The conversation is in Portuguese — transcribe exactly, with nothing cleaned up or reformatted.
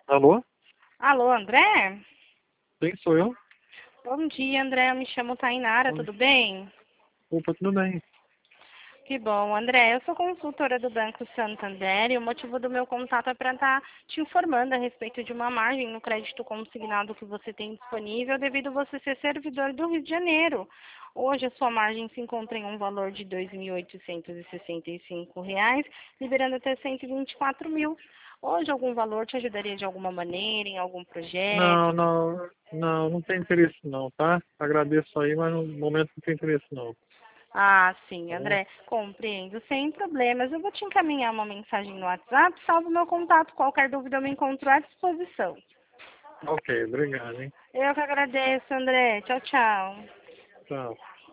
Alô? Alô, André? Quem sou eu? Bom dia, André. Eu me chamo Tainara, Oi. tudo bem? Opa, tudo bem? Que bom, André. Eu sou consultora do Banco Santander e o motivo do meu contato é para estar te informando a respeito de uma margem no crédito consignado que você tem disponível devido a você ser servidor do Rio de Janeiro. Hoje a sua margem se encontra em um valor de dois mil oitocentos e sessenta e cinco reais, liberando até cento e vinte e quatro mil. Hoje algum valor te ajudaria de alguma maneira, em algum Não, projeto? não, não, não tem interesse não, tá? Agradeço aí, mas no momento não tem interesse não, Ah, sim, tá bom? André, compreendo, sem problemas. Eu vou te encaminhar uma mensagem no WhatsApp, salvo meu contato. Qualquer dúvida eu me encontro à disposição. Ok, obrigado, hein? Eu que agradeço, André. Tchau, tchau. Tchau.